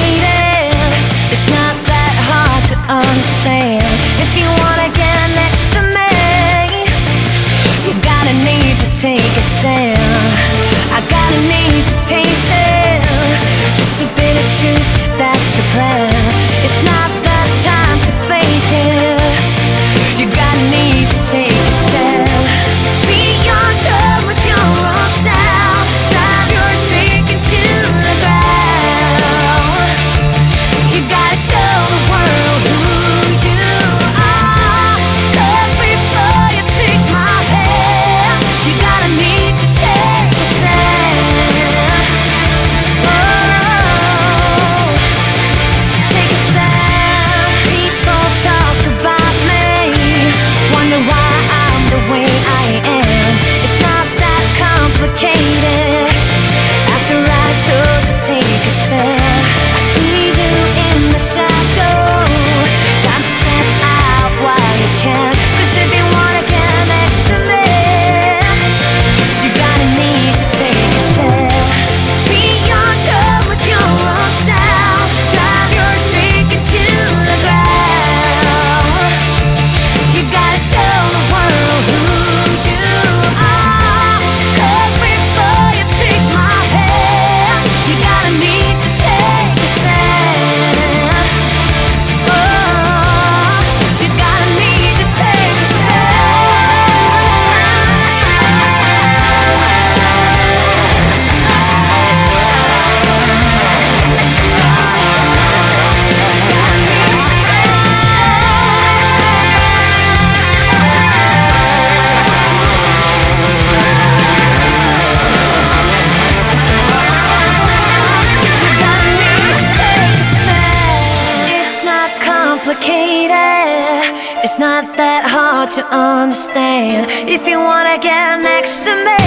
complicated. It's not that hard to understand. If you wanna get next to me, you gotta need to take a stand. I gotta need to taste it. Just a bit of truth, that's the plan. It's not the time to fake it. You gotta need to take a stand. Be on tour with your own sound. Drive your stick into the ground. You gotta show the world who you are. 'Cause before you take my hand, you gotta need to take a stand. Oh, take a stand. People talk about me, wonder why I'm the way I am. It's not that complicated. After I chose to take a stand, I see you in the shadow. Time to step out while you can. 'Cause if you wanna get next to me, you gotta need to take a stand. Be on tour with your own sound. Drive your stick into the ground. You gotta show the world who you are. 'Cause before you take my hand, you gotta need to take a stand. Oh, you gotta need to take a complicated. It's not that hard to understand. If you wanna get next to me,